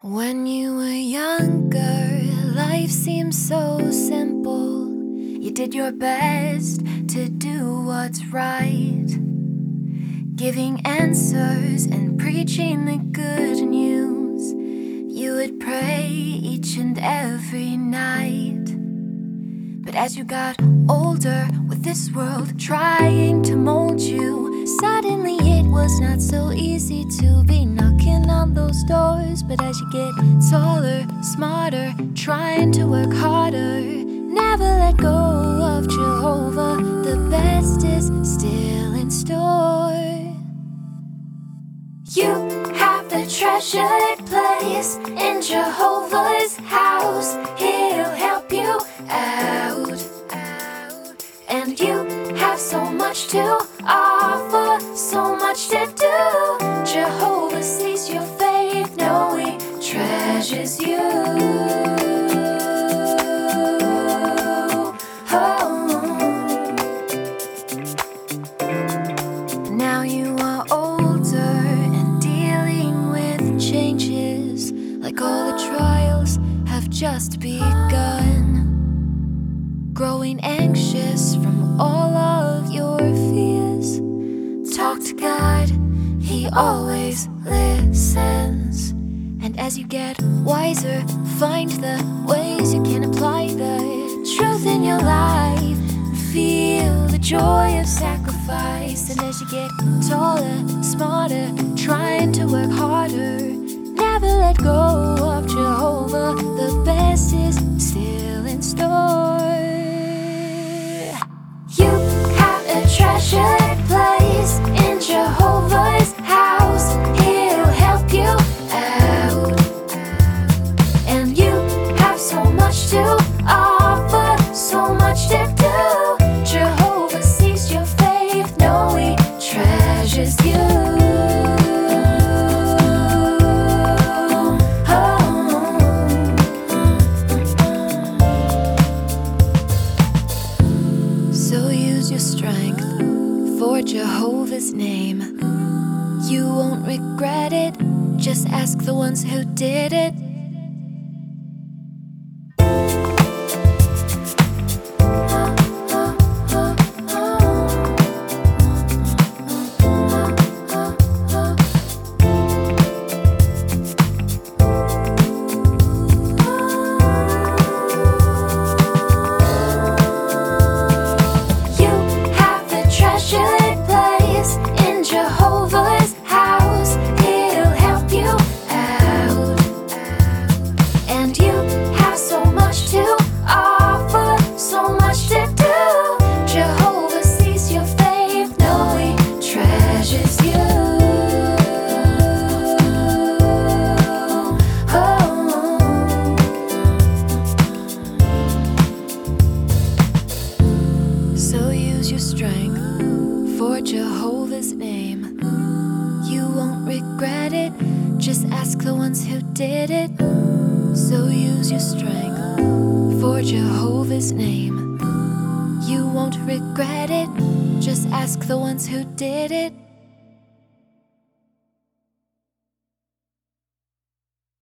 When you were younger, life seemed so simple. You did your best to do what's right, giving answers and preaching the good news. You would pray each and every night. But as you got older, with this world trying to mold you, suddenly it was not so easy to be knocking on those doors. But as you get taller, smarter, trying to work harder, never let go of Jehovah. The best is still in store. You have the treasured place in Jehovah's house. He'll help you out. And you have so much to offer, so much to do. Jehovah sees your faith, no, he treasures you. Now you are older and dealing with changes, like all the trials have just begun. Growing anxious from all of your fears, talk to God, he always listens. And as you get wiser, find the ways you can apply the truth in your life. Feel the joy of sacrifice. And as you get taller, smarter, trying to work harder, never let go of Jehovah. The best is still in store. You have a treasured place in Jehovah's house. He'll help you out. And you have so much to offer, so much to do. Jehovah sees your faith, no, he treasures you. So use your strength for Jehovah's name. You won't regret it, just ask the ones who did it. Jehovah's house, he'll help you out. And you have so much to offer, so much to do. Jehovah sees your faith, no, he treasures you. So use your strength for Jehovah's name. You won't regret it, just ask the ones who did it. So use your strength for Jehovah's name. You won't regret it, just ask the ones who did it.